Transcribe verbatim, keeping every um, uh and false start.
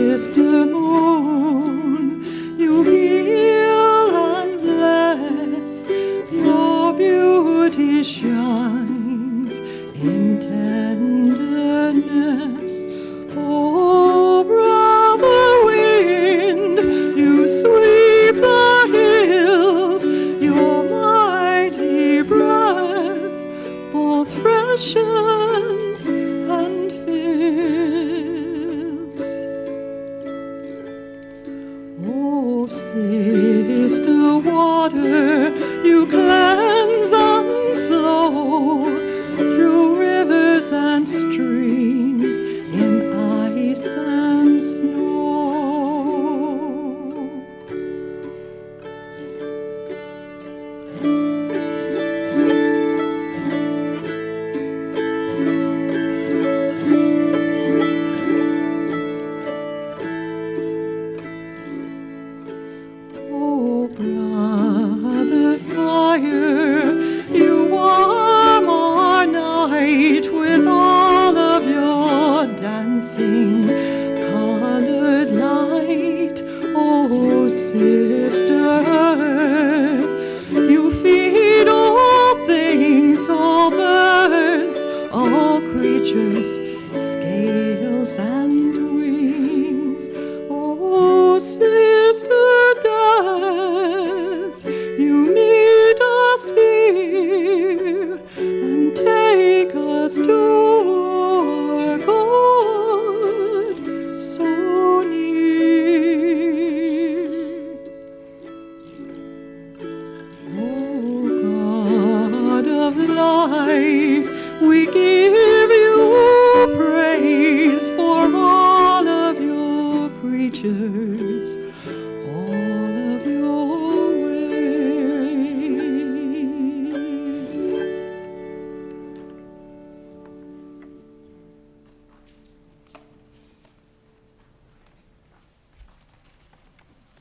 sister moon, you heal and bless, your beauty shines in tenderness. Oh, brother wind, you sweep the hills, your mighty breath both freshens and fills. Oh, sister water, you cleanse and flow through rivers and streams in ice and snow. Oh, brother fire, you warm our night with all of your dancing colored light. Oh, sister earth, you feed all things, all birds, all creatures, scales and wings. Oh, sister death, you meet us here and take us to our God so near. Oh, God of life, we give